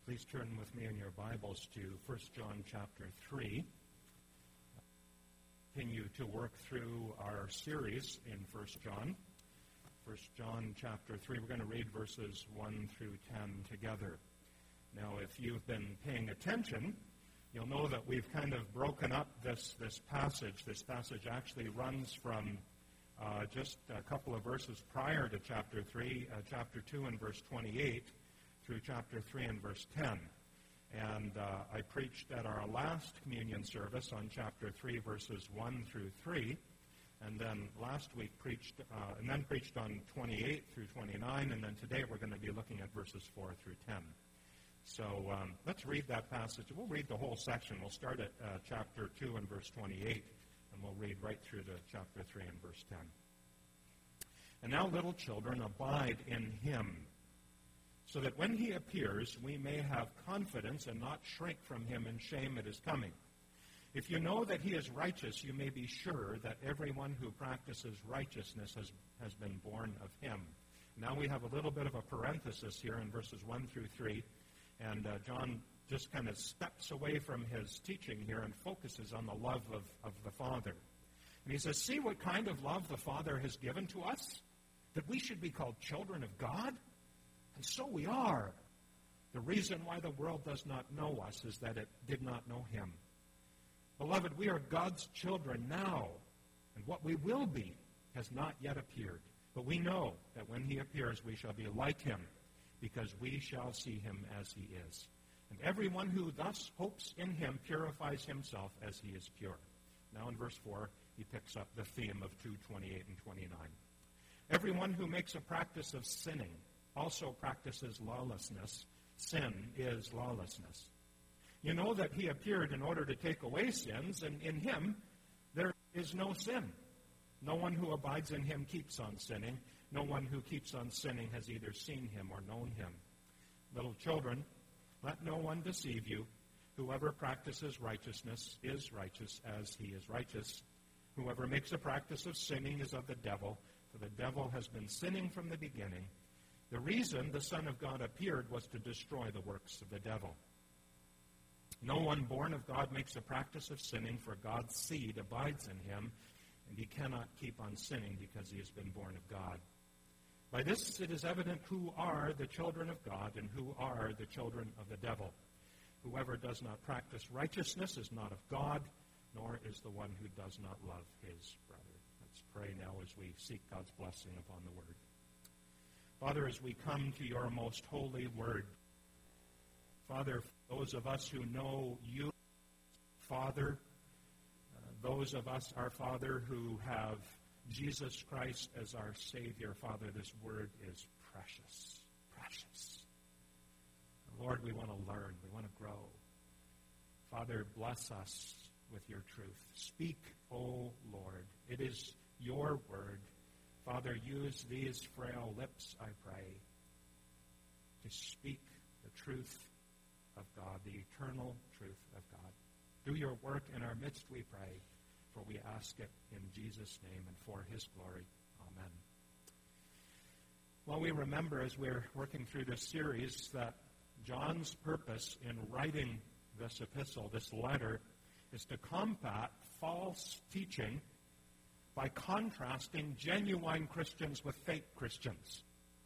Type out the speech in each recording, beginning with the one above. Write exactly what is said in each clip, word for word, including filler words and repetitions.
Please turn with me in your Bibles to First John chapter three. Continue to work through our series in First John. First John chapter three, we're going to read verses one through ten together. Now, if you've been paying attention, you'll know that we've kind of broken up this, this passage. This passage actually runs from uh, just a couple of verses prior to chapter three, uh, chapter two and verse twenty-eight, through chapter three and verse ten. And uh, I preached at our last communion service on chapter three, verses one through three. And then last week preached, uh, and then preached on twenty-eight through twenty-nine. And then today we're going to be looking at verses four through ten. So um, let's read that passage. We'll read the whole section. We'll start at uh, chapter two and verse twenty-eight. And we'll read right through to chapter three and verse ten. And now, little children, abide in him, so that when he appears, we may have confidence and not shrink from him in shame at his coming. If you know that he is righteous, you may be sure that everyone who practices righteousness has, has been born of him. Now we have a little bit of a parenthesis here in verses one through three, and uh, John just kind of steps away from his teaching here and focuses on the love of, of the Father. And he says, see what kind of love the Father has given to us, that we should be called children of God? And so we are. The reason why the world does not know us is that it did not know him. Beloved, we are God's children now, and what we will be has not yet appeared. But we know that when he appears, we shall be like him, because we shall see him as he is. And everyone who thus hopes in him purifies himself as he is pure. Now in verse four, he picks up the theme of two twenty-eight and twenty-nine. Everyone who makes a practice of sinning also practices lawlessness. Sin is lawlessness. You know that he appeared in order to take away sins, and in him there is no sin. No one who abides in him keeps on sinning. No one who keeps on sinning has either seen him or known him. Little children, let no one deceive you. Whoever practices righteousness is righteous as he is righteous. Whoever makes a practice of sinning is of the devil, for the devil has been sinning from the beginning. The reason the Son of God appeared was to destroy the works of the devil. No one born of God makes a practice of sinning, for God's seed abides in him, and he cannot keep on sinning because he has been born of God. By this it is evident who are the children of God and who are the children of the devil. Whoever does not practice righteousness is not of God, nor is the one who does not love his brother. Let's pray now as we seek God's blessing upon the word. Father, as we come to your most holy word, Father, those of us who know you, Father, uh, those of us, our Father, who have Jesus Christ as our Savior, Father, this word is precious, precious. Lord, we want to learn, we want to grow. Father, bless us with your truth. Speak, O Lord. It is your word. Father, use these frail lips, I pray, to speak the truth of God, the eternal truth of God. Do your work in our midst, we pray, for we ask it in Jesus' name and for his glory. Amen. Well, we remember as we're working through this series that John's purpose in writing this epistle, this letter, is to combat false teaching by contrasting genuine Christians with fake Christians.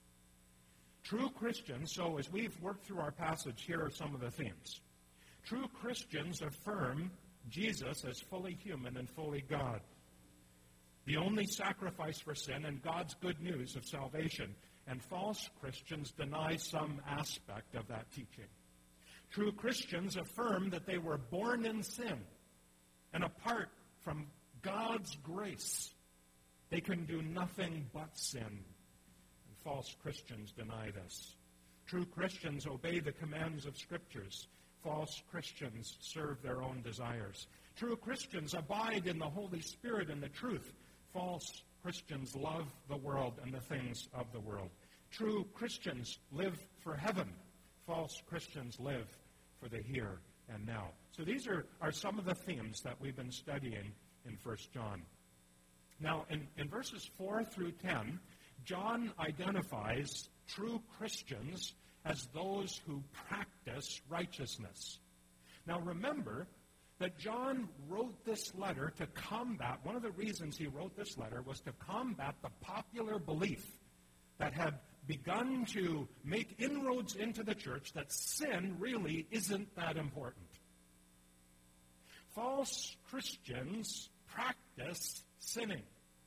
True Christians, so as we've worked through our passage, here are some of the themes. True Christians affirm Jesus as fully human and fully God, the only sacrifice for sin and God's good news of salvation. And false Christians deny some aspect of that teaching. True Christians affirm that they were born in sin, and apart from God's grace, they can do nothing but sin. And false Christians deny this. True Christians obey the commands of Scriptures. False Christians serve their own desires. True Christians abide in the Holy Spirit and the truth. False Christians love the world and the things of the world. True Christians live for heaven. False Christians live for the here and now. So these are, are some of the themes that we've been studying in First John. Now, in, in verses four through ten, John identifies true Christians as those who practice righteousness. Now remember that John wrote this letter to combat, one of the reasons he wrote this letter was to combat the popular belief that had begun to make inroads into the church that sin really isn't that important. False Christians practice sinning.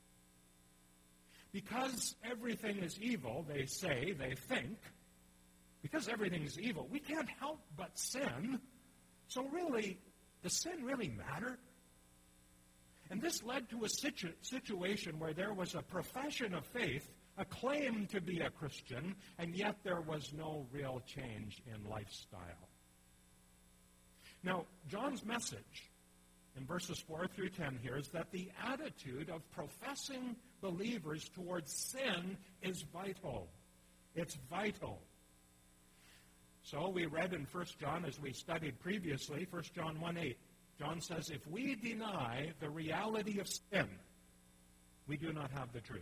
Because everything is evil, they say, they think, because everything is evil, we can't help but sin. So really, does sin really matter? And this led to a situ- situation where there was a profession of faith, a claim to be a Christian, and yet there was no real change in lifestyle. Now, John's message in verses four through ten here is that the attitude of professing believers towards sin is vital. It's vital. So we read in First John, as we studied previously, First John one eight, John says, if we deny the reality of sin, we do not have the truth.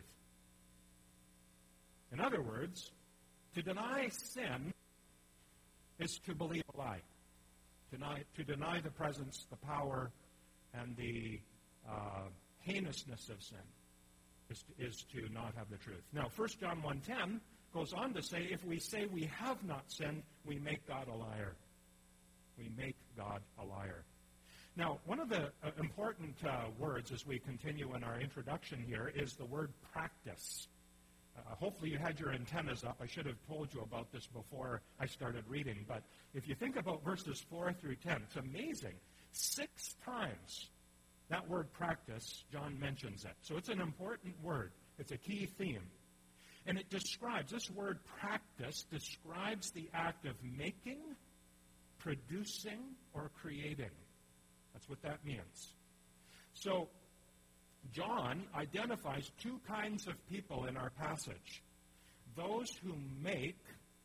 In other words, to deny sin is to believe a lie. To deny, to deny the presence, the power, and the uh, heinousness of sin is to, is to not have the truth. Now, First John one ten goes on to say, if we say we have not sinned, we make God a liar. We make God a liar. Now, one of the uh, important uh, words as we continue in our introduction here is the word practice. Uh, hopefully you had your antennas up. I should have told you about this before I started reading. But if you think about verses four through ten, it's amazing. Six times that word practice, John mentions it. So it's an important word. It's a key theme. And it describes, this word practice describes the act of making, producing, or creating. That's what that means. So John identifies two kinds of people in our passage. Those who make,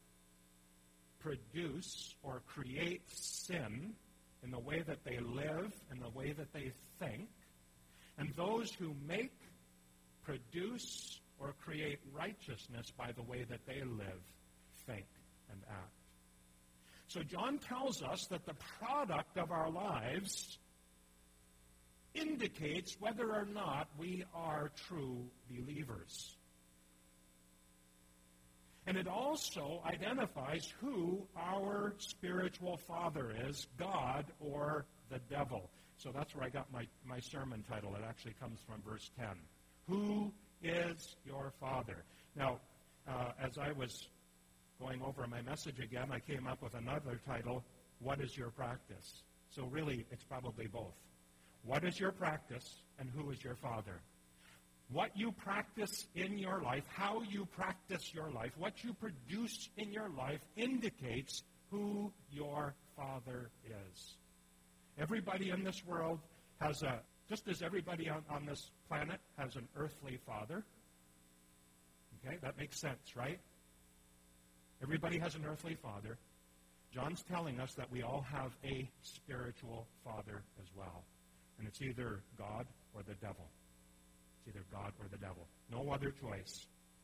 produce, or create sin in the way that they live, in the way that they think, and those who make, produce, or create righteousness by the way that they live, think, and act. So John tells us that the product of our lives indicates whether or not we are true believers. And it also identifies who our spiritual father is, God or the devil. So that's where I got my, my sermon title. It actually comes from verse ten. Who is your father? Now, uh, as I was going over my message again, I came up with another title, What is your practice? So really, it's probably both. What is your practice, and who is your father? What you practice in your life, how you practice your life, what you produce in your life indicates who your father is. Everybody in this world has a, just as everybody on, on this planet has an earthly father. Okay, that makes sense, right? Everybody has an earthly father. John's telling us that we all have a spiritual father as well. And it's either God or the devil. It's either God or the devil. No other choice.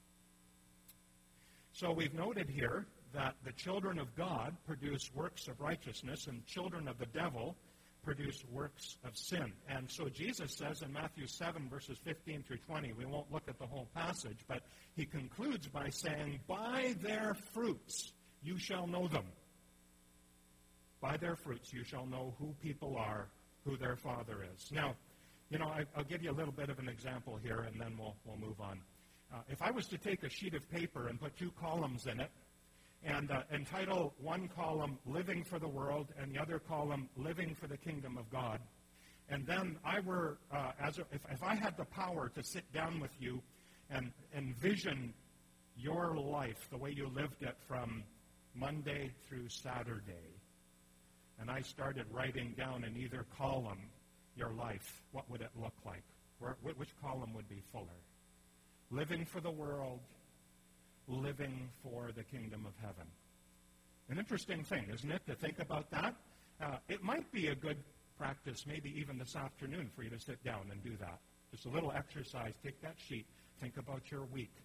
So we've noted here that the children of God produce works of righteousness and children of the devil produce works of sin. And so Jesus says in Matthew seven, verses fifteen through twenty, we won't look at the whole passage, but he concludes by saying, by their fruits you shall know them. By their fruits you shall know who people are, who their father is. Now, you know, I, I'll give you a little bit of an example here, and then we'll, we'll move on. Uh, if I was to take a sheet of paper and put two columns in it, and uh, entitle one column Living for the World and the other column Living for the Kingdom of God, and then I were, uh, as a, if, if I had the power to sit down with you and envision your life, the way you lived it from Monday through Saturday, and I started writing down in either column your life, what would it look like? Where, which column would be fuller? Living for the world, living for the kingdom of heaven. An interesting thing, isn't it, to think about that? Uh, it might be a good practice, maybe even this afternoon, for you to sit down and do that. Just a little exercise. Take that sheet. Think about your week.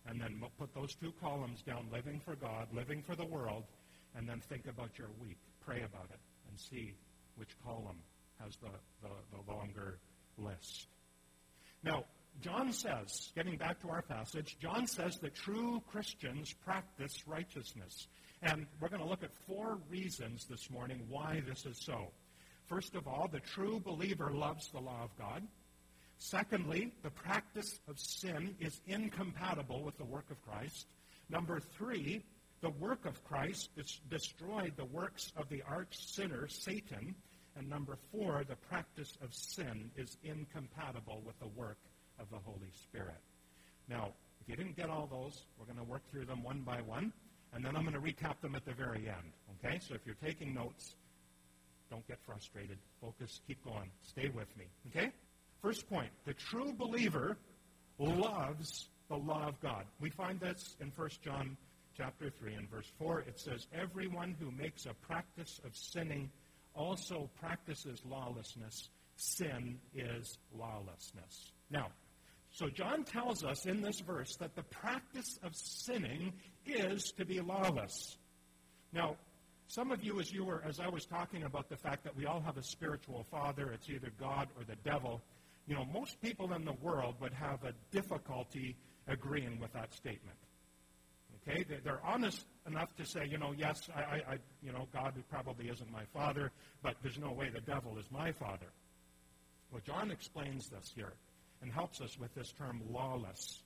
and then put those two columns down, living for God, living for the world, and then think about your week. Pray about it and see which column has the, the, the longer list. Now, John says, getting back to our passage, John says that true Christians practice righteousness. And we're going to look at four reasons this morning why this is so. First of all, the true believer loves the law of God. Secondly, the practice of sin is incompatible with the work of Christ. Number three, the work of Christ dis- destroyed the works of the arch sinner, Satan. And number four, the practice of sin is incompatible with the work of the Holy Spirit. Now, if you didn't get all those, we're going to work through them one by one, and then I'm going to recap them at the very end. Okay? So if you're taking notes, don't get frustrated. Focus. Keep going. Stay with me. Okay? First point, the true believer loves the law of God. We find this in First John chapter three and verse four. It says, everyone who makes a practice of sinning also practices lawlessness. Sin is lawlessness. Now, so John tells us in this verse that the practice of sinning is to be lawless. Now, some of you, as you were, as I was talking about the fact that we all have a spiritual father, it's either God or the devil, you know, most people in the world would have a difficulty agreeing with that statement. Okay, they're honest enough to say, you know, yes, I, I, I you know, God probably isn't my father, but there's no way the devil is my father. Well, John explains this here and helps us with this term lawless.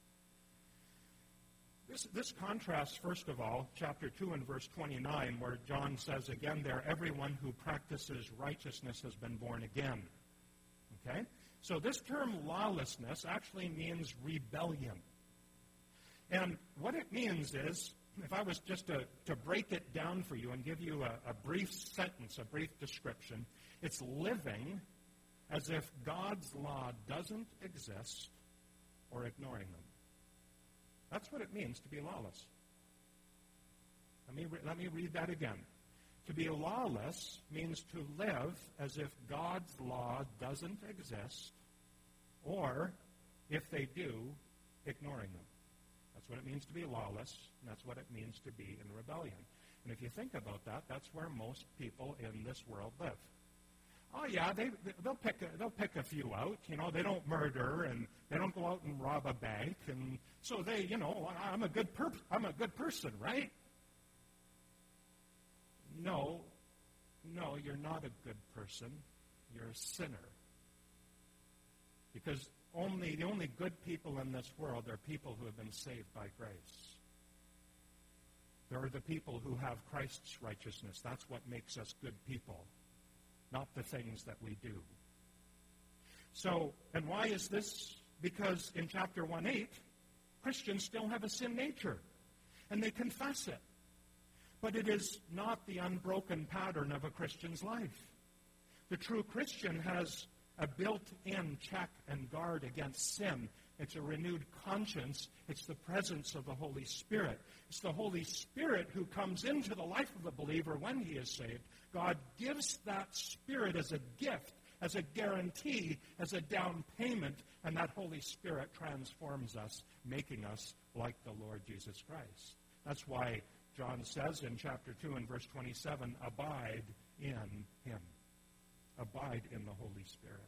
This, this contrasts, first of all, chapter two and verse twenty-nine, where John says again there, everyone who practices righteousness has been born again. Okay? So this term lawlessness actually means rebellion. And what it means is, if I was just to, to break it down for you and give you a, a brief sentence, a brief description, it's living as if God's law doesn't exist or ignoring them. That's what it means to be lawless. Let me, re- let me read that again. To be lawless means to live as if God's law doesn't exist, or, if they do, ignoring them. That's what it means to be lawless, and that's what it means to be in rebellion. And if you think about that, that's where most people in this world live. Oh yeah, they they'll pick a, they'll pick a few out. You know, they don't murder and they don't go out and rob a bank, and so they, you know, I'm a good per I'm a good person, right? No, no, you're not a good person. You're a sinner. Because only the only good people in this world are people who have been saved by grace. There are the people who have Christ's righteousness. That's what makes us good people, not the things that we do. So, and why is this? Because in chapter one eight, Christians still have a sin nature, and they confess it. But it is not the unbroken pattern of a Christian's life. The true Christian has a built-in check and guard against sin. It's a renewed conscience. It's the presence of the Holy Spirit. It's the Holy Spirit who comes into the life of the believer when he is saved. God gives that Spirit as a gift, as a guarantee, as a down payment, and that Holy Spirit transforms us, making us like the Lord Jesus Christ. That's why John says in chapter two and verse twenty-seven, abide in him. Abide in the Holy Spirit.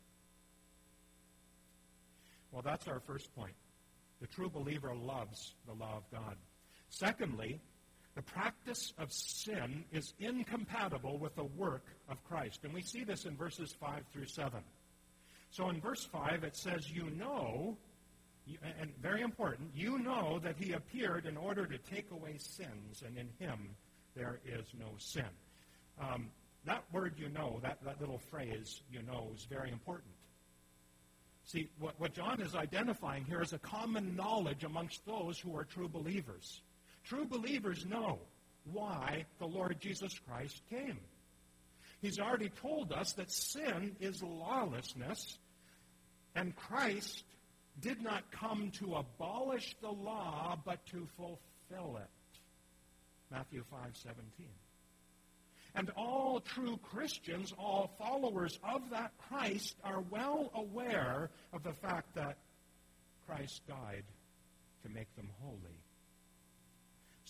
Well, that's our first point. The true believer loves the law of God. Secondly, the practice of sin is incompatible with the work of Christ. And we see this in verses five through seven. So in verse five, it says, you know, and very important, you know that he appeared in order to take away sins, and in him there is no sin. Um, that word you know, that, that little phrase you know, is very important. See, what, what John is identifying here is a common knowledge amongst those who are true believers. True believers know why the Lord Jesus Christ came. He's already told us that sin is lawlessness, and Christ did not come to abolish the law, but to fulfill it. Matthew five seventeen. And all true Christians, all followers of that Christ, are well aware of the fact that Christ died to make them holy.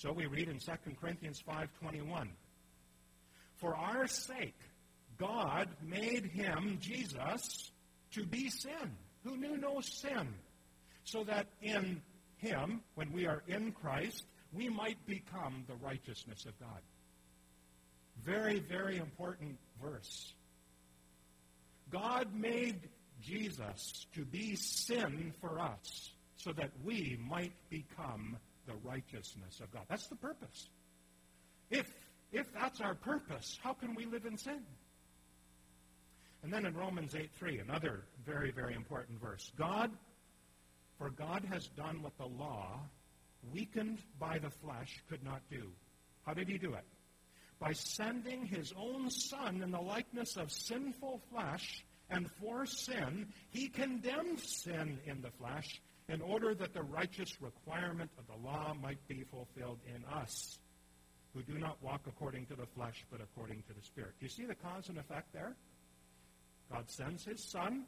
So we read in Second Corinthians five twenty-one, for our sake, God made him, Jesus, to be sin, who knew no sin, so that in him, when we are in Christ, we might become the righteousness of God. Very, very important verse. God made Jesus to be sin for us, so that we might become the righteousness of God. That's the purpose. If, if that's our purpose, how can we live in sin? And then in Romans eight three, another very, very important verse. God, for God has done what the law, weakened by the flesh, could not do. How did he do it? By sending his own Son in the likeness of sinful flesh, and for sin, he condemned sin in the flesh, in order that the righteous requirement of the law might be fulfilled in us, who do not walk according to the flesh, but according to the Spirit. Do you see the cause and effect there? God sends his Son.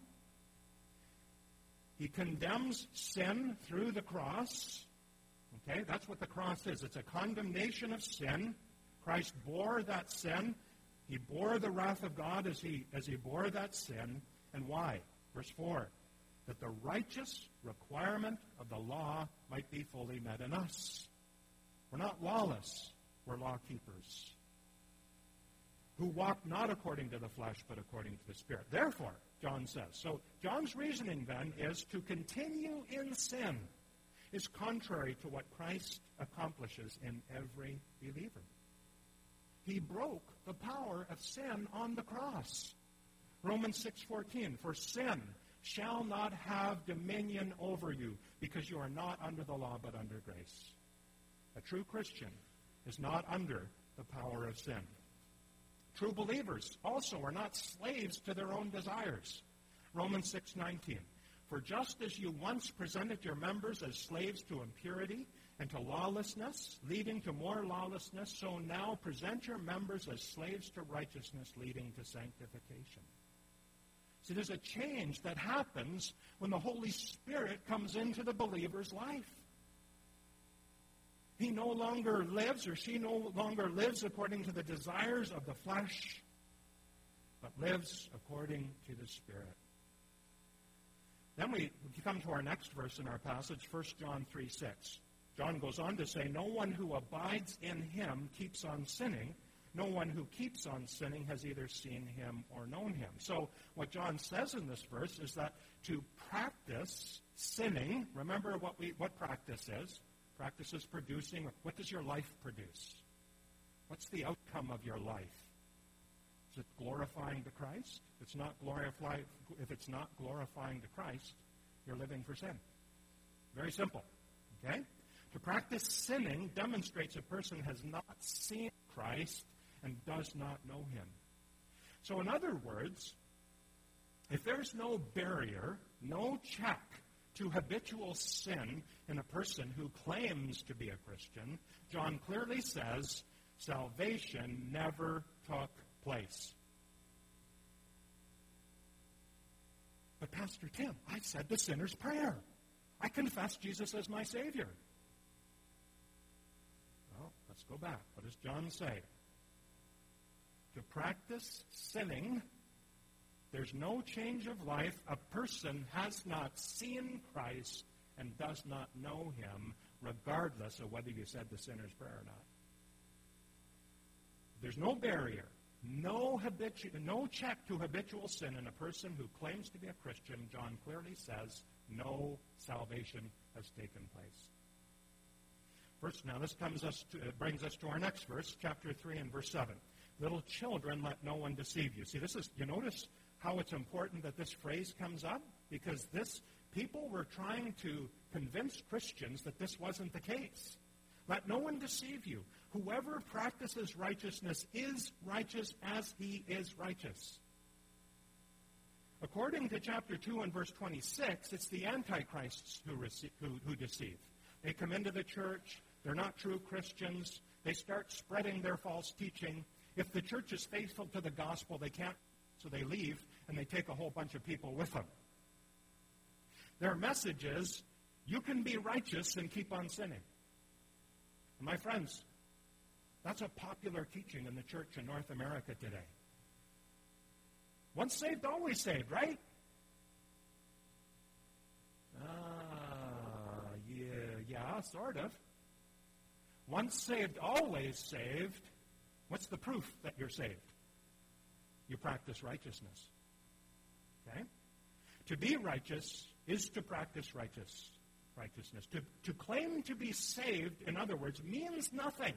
He condemns sin through the cross. Okay, that's what the cross is. It's a condemnation of sin. Christ bore that sin. He bore the wrath of God as he, as he bore that sin. And why? Verse four, that the righteous requirement of the law might be fully met in us. We're not lawless. We're law keepers, who walk not according to the flesh, but according to the Spirit. Therefore, John says, so John's reasoning then is to continue in sin is contrary to what Christ accomplishes in every believer. He broke the power of sin on the cross. Romans six fourteen, for sin shall not have dominion over you, because you are not under the law, but under grace. A true Christian is not under the power of sin. True believers also are not slaves to their own desires. Romans six nineteen, for just as you once presented your members as slaves to impurity and to lawlessness, leading to more lawlessness, so now present your members as slaves to righteousness, leading to sanctification. See, there's a change that happens when the Holy Spirit comes into the believer's life. He no longer lives, or she no longer lives according to the desires of the flesh, but lives according to the Spirit. Then we come to our next verse in our passage, First John three six. John goes on to say, no one who abides in him keeps on sinning. No one who keeps on sinning has either seen him or known him. So what John says in this verse is that to practice sinning, remember what we what practice is. Practice is producing. What does your life produce? What's the outcome of your life? Is it glorifying to Christ? If it's not glorify, if it's not glorifying to Christ, you're living for sin. Very simple. Okay? To practice sinning demonstrates a person has not seen Christ and does not know him. So in other words, if there's no barrier, no check to habitual sin in a person who claims to be a Christian, John clearly says salvation never took place. But Pastor Tim, I said the sinner's prayer. I confessed Jesus as my Savior. Well, let's go back. What does John say? To practice sinning, there's no change of life. A person has not seen Christ and does not know him, regardless of whether you said the sinner's prayer or not. There's no barrier, no habitu- no check to habitual sin in a person who claims to be a Christian. John clearly says no salvation has taken place. First, now this comes us to, uh, brings us to our next verse, chapter three and verse seven. Little children, let no one deceive you. See, this is, you notice how it's important that this phrase comes up? Because this, people were trying to convince Christians that this wasn't the case. Let no one deceive you. Whoever practices righteousness is righteous as he is righteous. According to chapter two and verse twenty-six, it's the antichrists who, receive, who, who deceive. They come into the church. They're not true Christians. They start spreading their false teaching. If the church is faithful to the gospel, they can't, so they leave, and they take a whole bunch of people with them. Their message is, you can be righteous and keep on sinning. And my friends, that's a popular teaching in the church in North America today. Once saved, always saved, right? Ah, yeah, yeah, sort of. Once saved, always saved. What's the proof that you're saved? You practice righteousness. Okay? To be righteous is to practice righteous righteousness. To, to claim to be saved, in other words, means nothing.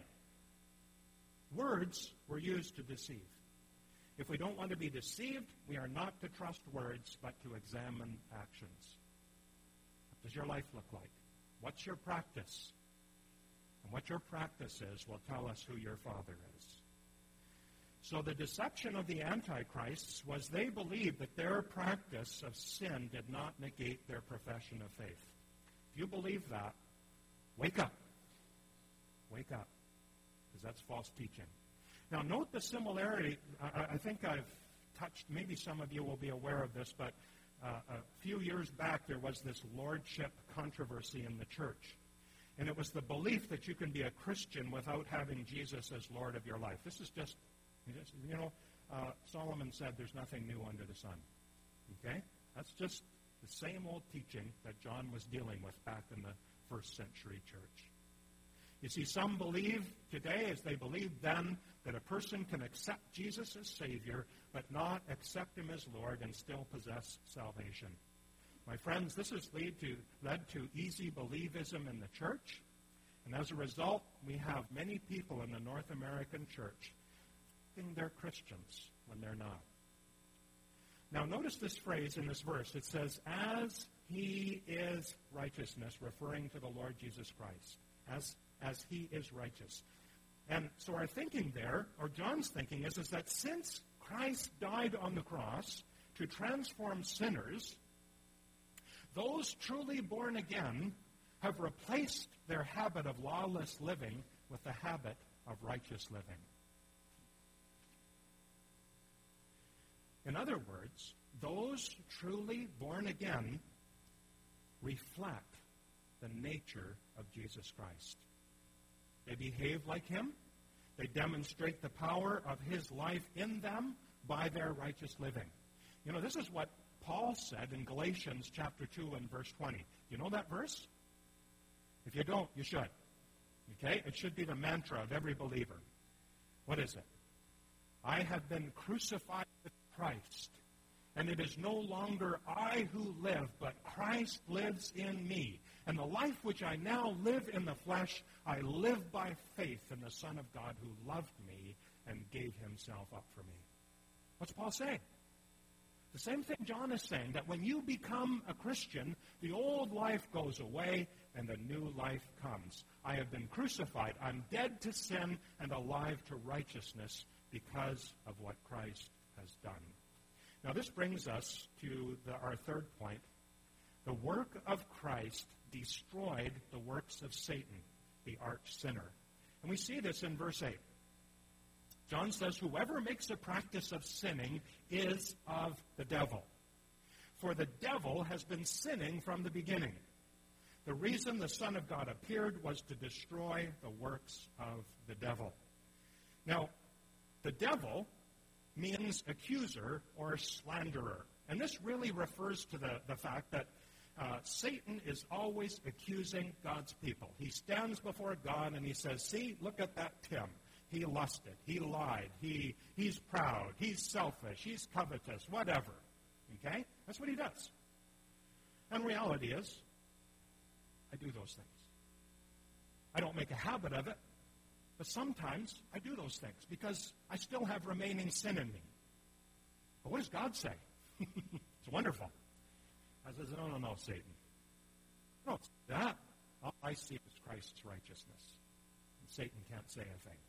Words were used to deceive. If we don't want to be deceived, we are not to trust words, but to examine actions. What does your life look like? What's your practice? And what your practice is will tell us who your Father is. So the deception of the Antichrists was they believed that their practice of sin did not negate their profession of faith. If you believe that, wake up. Wake up. Because that's false teaching. Now note the similarity. I, I think I've touched, maybe some of you will be aware of this, but uh, a few years back there was this lordship controversy in the church. And it was the belief that you can be a Christian without having Jesus as Lord of your life. This is just, you know, uh, Solomon said there's nothing new under the sun. Okay? That's just the same old teaching that John was dealing with back in the first century church. You see, some believe today, as they believed then, that a person can accept Jesus as Savior, but not accept Him as Lord and still possess salvation. My friends, this has lead to, led to easy believism in the church, and as a result, we have many people in the North American church thinking they're Christians when they're not. Now, notice this phrase in this verse. It says, as He is righteousness, referring to the Lord Jesus Christ. As, as He is righteous. And so our thinking there, or John's thinking, is, is that since Christ died on the cross to transform sinners, those truly born again have replaced their habit of lawless living with the habit of righteous living. In other words, those truly born again reflect the nature of Jesus Christ. They behave like Him. They demonstrate the power of His life in them by their righteous living. You know, this is what Paul said in Galatians chapter two and verse twenty. You know that verse? If you don't, you should. Okay? It should be the mantra of every believer. What is it? I have been crucified with Christ, and it is no longer I who live, but Christ lives in me. And the life which I now live in the flesh, I live by faith in the Son of God who loved me and gave Himself up for me. What's Paul saying? The same thing John is saying, that when you become a Christian, the old life goes away and the new life comes. I have been crucified. I'm dead to sin and alive to righteousness because of what Christ has done. Now this brings us to the, our third point. The work of Christ destroyed the works of Satan, the arch sinner. And we see this in verse eight. John says, whoever makes a practice of sinning is of the devil. For the devil has been sinning from the beginning. The reason the Son of God appeared was to destroy the works of the devil. Now, the devil means accuser or slanderer. And this really refers to the, the fact that uh, Satan is always accusing God's people. He stands before God and he says, see, look at that Tim. He lusted. He lied. He, he's proud. He's selfish. He's covetous. Whatever. Okay? That's what he does. And reality is, I do those things. I don't make a habit of it, but sometimes I do those things because I still have remaining sin in me. But what does God say? It's wonderful. I says, no, no, no, Satan. No, it's that. All I see is Christ's righteousness. And Satan can't say a thing.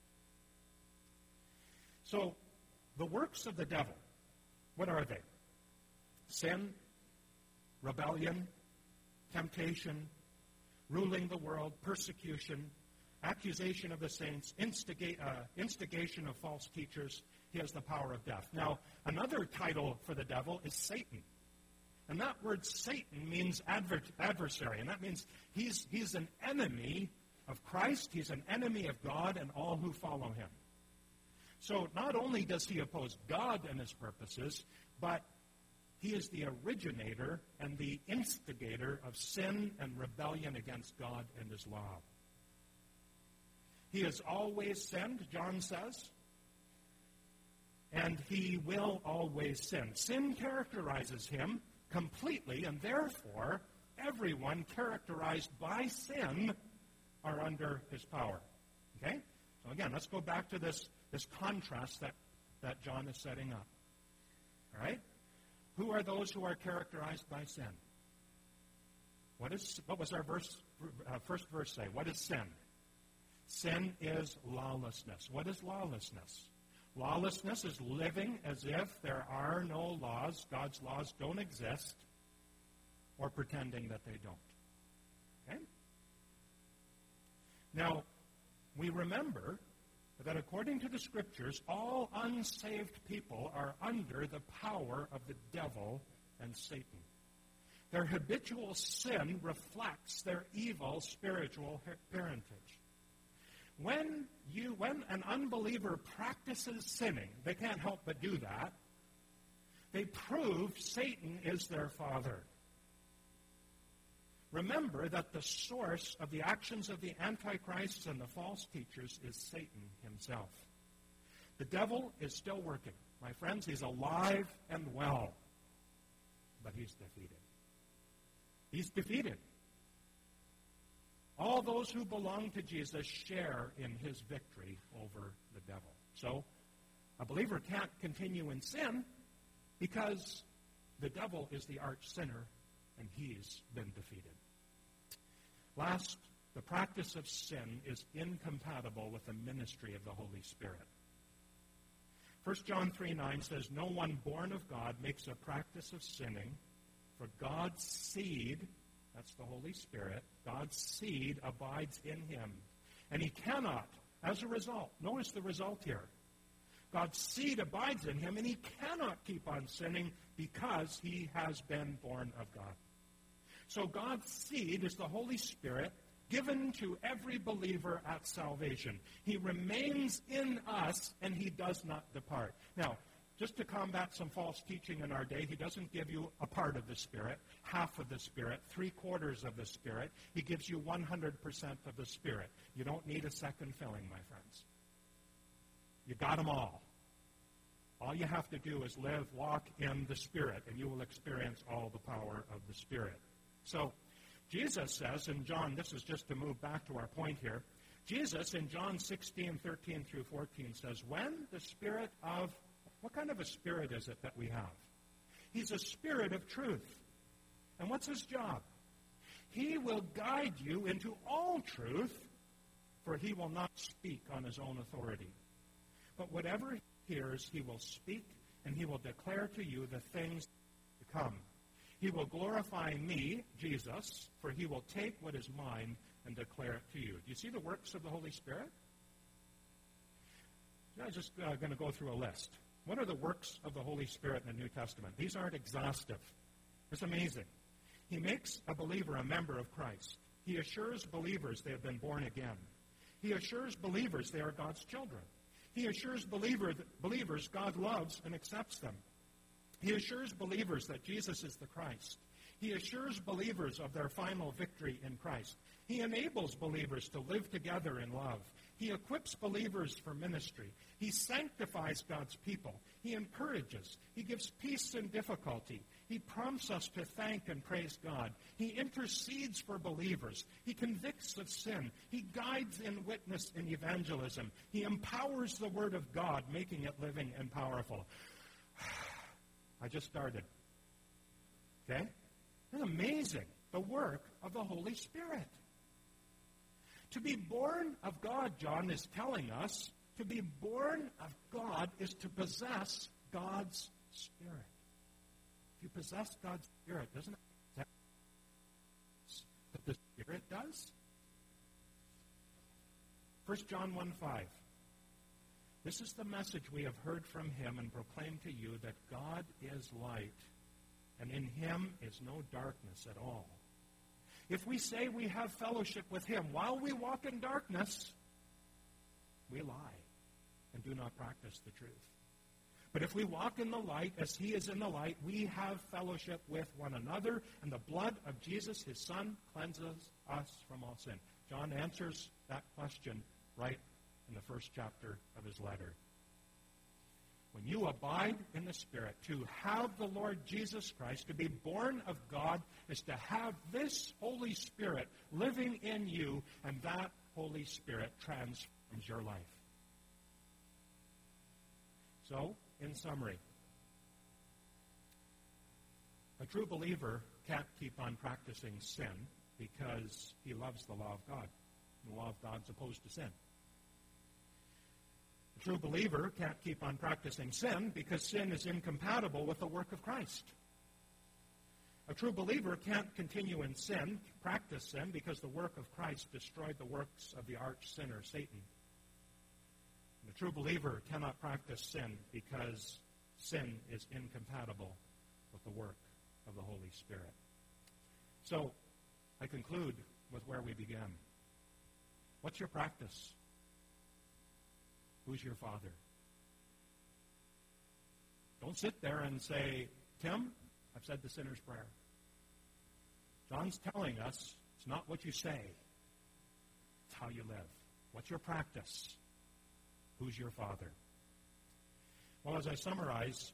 So, the works of the devil, what are they? Sin, rebellion, temptation, ruling the world, persecution, accusation of the saints, instigate, uh, instigation of false teachers. He has the power of death. Now, another title for the devil is Satan. And that word Satan means adver- adversary. And that means he's, he's an enemy of Christ. He's an enemy of God and all who follow him. So not only does he oppose God and his purposes, but he is the originator and the instigator of sin and rebellion against God and his law. He has always sinned, John says, and he will always sin. Sin characterizes him completely, and therefore everyone characterized by sin are under his power. Okay? So again, let's go back to this, this contrast that, that John is setting up. All right? Who are those who are characterized by sin? What is what was our verse, uh, first verse say? What is sin? Sin is lawlessness. What is lawlessness? Lawlessness is living as if there are no laws, God's laws don't exist, or pretending that they don't. Okay? Now, we remember that according to the Scriptures, all unsaved people are under the power of the devil and Satan. Their habitual sin reflects their evil spiritual parentage. When you, when an unbeliever practices sinning, they can't help but do that, they prove Satan is their father. Remember that the source of the actions of the Antichrists and the false teachers is Satan himself. The devil is still working. My friends, he's alive and well, but he's defeated. He's defeated. All those who belong to Jesus share in his victory over the devil. So, a believer can't continue in sin because the devil is the arch sinner and he's been defeated. Last, the practice of sin is incompatible with the ministry of the Holy Spirit. First John three nine says, "No one born of God makes a practice of sinning, for God's seed," that's the Holy Spirit, "God's seed abides in him, and he cannot," as a result, notice the result here, God's seed abides in him, and he cannot keep on sinning because he has been born of God. So God's seed is the Holy Spirit given to every believer at salvation. He remains in us, and he does not depart. Now, just to combat some false teaching in our day, he doesn't give you a part of the Spirit, half of the Spirit, three-quarters of the Spirit. He gives you one hundred percent of the Spirit. You don't need a second filling, my friends. You got them all. All you have to do is live, walk in the Spirit, and you will experience all the power of the Spirit. So, Jesus says in John, this is just to move back to our point here, Jesus in John sixteen, thirteen through fourteen says, when the Spirit of, what kind of a Spirit is it that we have? He's a Spirit of truth. And what's his job? He will guide you into all truth, for he will not speak on his own authority. But whatever he hears, he will speak, and he will declare to you the things to come. He will glorify me, Jesus, for he will take what is mine and declare it to you. Do you see the works of the Holy Spirit? I'm just uh, going to go through a list. What are the works of the Holy Spirit in the New Testament? These aren't exhaustive. It's amazing. He makes a believer a member of Christ. He assures believers they have been born again. He assures believers they are God's children. He assures believer, believers God loves and accepts them. He assures believers that Jesus is the Christ. He assures believers of their final victory in Christ. He enables believers to live together in love. He equips believers for ministry. He sanctifies God's people. He encourages. He gives peace in difficulty. He prompts us to thank and praise God. He intercedes for believers. He convicts of sin. He guides in witness and evangelism. He empowers the Word of God, making it living and powerful. I just started. Okay? It's amazing, the work of the Holy Spirit. To be born of God, John is telling us, to be born of God is to possess God's Spirit. If you possess God's Spirit, doesn't it make sense that the Spirit does? First John one five. This is the message we have heard from him and proclaimed to you, that God is light, and in him is no darkness at all. If we say we have fellowship with him while we walk in darkness, we lie and do not practice the truth. But if we walk in the light as he is in the light, we have fellowship with one another, and the blood of Jesus, his Son, cleanses us from all sin. John answers that question right in the first chapter of his letter. When you abide in the Spirit, to have the Lord Jesus Christ, to be born of God, is to have this Holy Spirit living in you, and that Holy Spirit transforms your life. So, in summary, a true believer can't keep on practicing sin because he loves the law of God. The law of God is opposed to sin. A true believer can't keep on practicing sin because sin is incompatible with the work of Christ. A true believer can't continue in sin, practice sin, because the work of Christ destroyed the works of the arch sinner, Satan. And a true believer cannot practice sin because sin is incompatible with the work of the Holy Spirit. So, I conclude with where we began. What's your practice? Who's your father? Don't sit there and say, Tim, I've said the sinner's prayer. John's telling us it's not what you say, it's how you live. What's your practice? Who's your father? Well, as I summarize,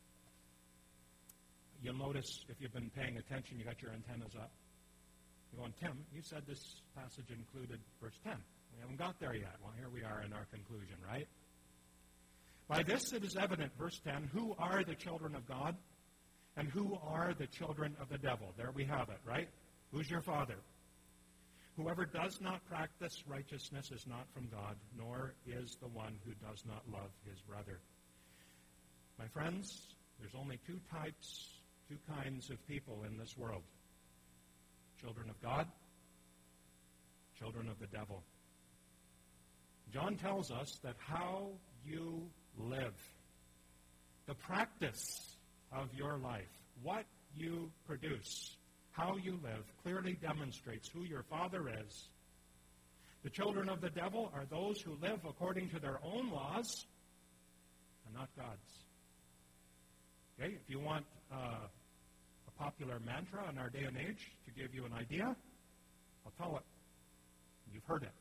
you'll notice if you've been paying attention, you got your antennas up. You're going, Tim, you said this passage included verse ten. We haven't got there yet. Well, here we are in our conclusion, right? By this it is evident, verse ten, who are the children of God and who are the children of the devil. There we have it, right? Who's your father? Whoever does not practice righteousness is not from God, nor is the one who does not love his brother. My friends, there's only two types, two kinds of people in this world. Children of God, children of the devil. John tells us that how you live, the practice of your life, what you produce, how you live, clearly demonstrates who your father is. The children of the devil are those who live according to their own laws and not God's. Okay, if you want uh, a popular mantra in our day and age to give you an idea, I'll tell it. You've heard it.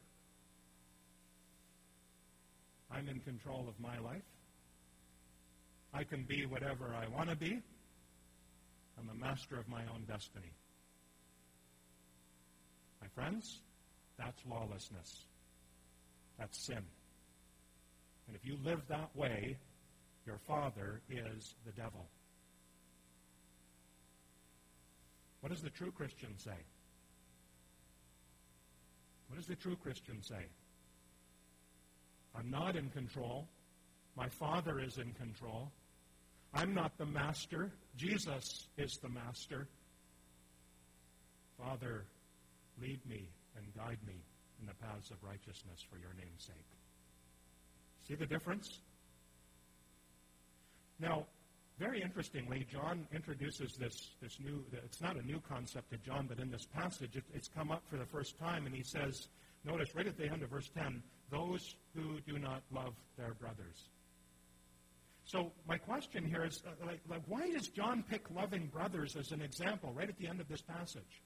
I'm in control of my life. I can be whatever I want to be. I'm the master of my own destiny. My friends, that's lawlessness. That's sin. And if you live that way, your father is the devil. What does the true Christian say? What does the true Christian say? I'm not in control. My Father is in control. I'm not the master. Jesus is the master. Father, lead me and guide me in the paths of righteousness for your name's sake. See the difference? Now, very interestingly, John introduces this, this new, it's not a new concept to John, but in this passage it, it's come up for the first time, and he says, notice right at the end of verse ten, those who do not love their brothers. So my question here is, uh, like, like, why does John pick loving brothers as an example right at the end of this passage?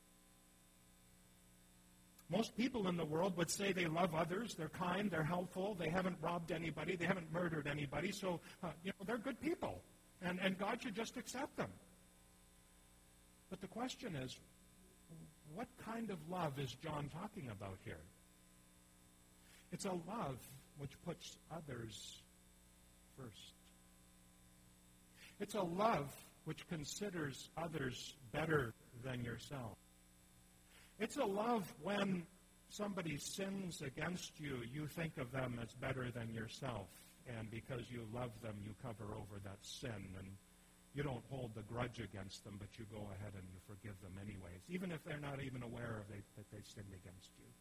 Most people in the world would say they love others, they're kind, they're helpful, they haven't robbed anybody, they haven't murdered anybody, so uh, you know, they're good people, and, and God should just accept them. But the question is, what kind of love is John talking about here? It's a love which puts others first. It's a love which considers others better than yourself. It's a love when somebody sins against you, you think of them as better than yourself. And because you love them, you cover over that sin. And you don't hold the grudge against them, but you go ahead and you forgive them anyways, even if they're not even aware of it, that they've sinned against you.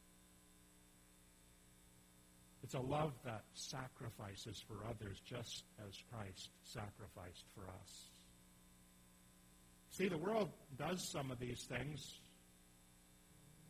It's a love that sacrifices for others just as Christ sacrificed for us. See, the world does some of these things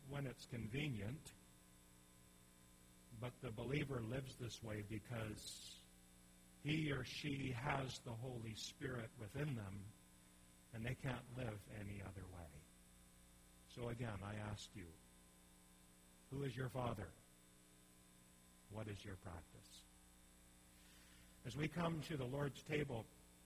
when it's convenient, but the believer lives this way because he or she has the Holy Spirit within them, and they can't live any other way. So again, I ask you, who is your Father? What is your practice? As we come to the Lord's table,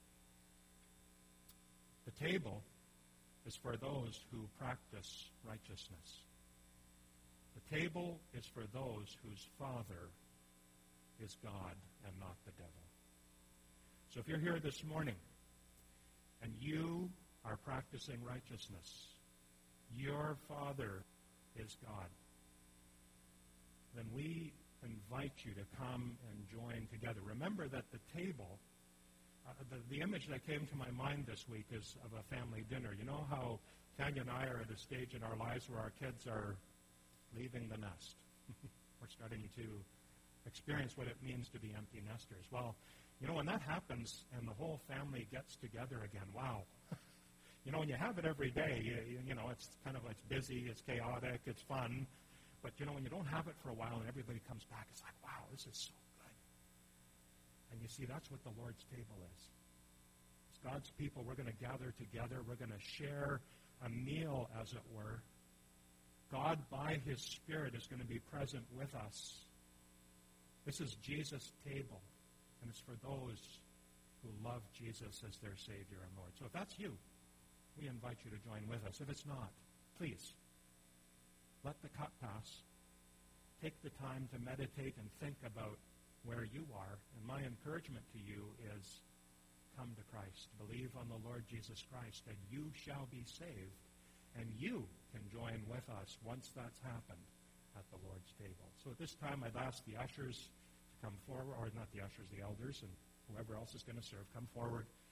the table is for those who practice righteousness. The table is for those whose Father is God and not the devil. So if you're here this morning and you are practicing righteousness, your Father is God, then we invite you to come and join together. Remember that the table, uh, the, the image that came to my mind this week is of a family dinner. You know how Tanya and I are at a stage in our lives where our kids are leaving the nest. We're starting to experience what it means to be empty nesters. Well, you know, when that happens and the whole family gets together again, wow. You know, when you have it every day, you, you know, it's kind of, it's busy, it's chaotic, it's fun. But, you know, when you don't have it for a while and everybody comes back, it's like, wow, this is so good. And you see, that's what the Lord's table is. As God's people, we're going to gather together. We're going to share a meal, as it were. God, by His Spirit, is going to be present with us. This is Jesus' table, and it's for those who love Jesus as their Savior and Lord. So if that's you, we invite you to join with us. If it's not, please, let the cup pass. Take the time to meditate and think about where you are. And my encouragement to you is, come to Christ. Believe on the Lord Jesus Christ, and you shall be saved. And you can join with us once that's happened at the Lord's table. So at this time, I'd ask the ushers to come forward, or not the ushers, the elders, and whoever else is going to serve, come forward